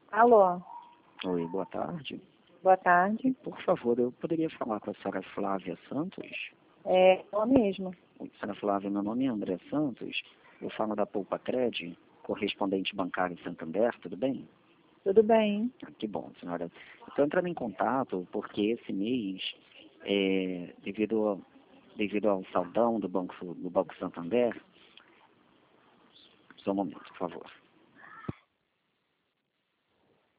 Alô, Oi, boa tarde. boa tarde. Por favor, eu poderia falar com a senhora Flávia Santos? É eu mesmo. Oi, senhora Flávia, meu nome é André Santos. Eu falo da Poupa Cred, correspondente bancário em Santander, tudo bem? Tudo bem? Que bom, senhora. Estou entrando em contato porque esse mês, devido ao saldão do Banco Santander, só um momento, por favor.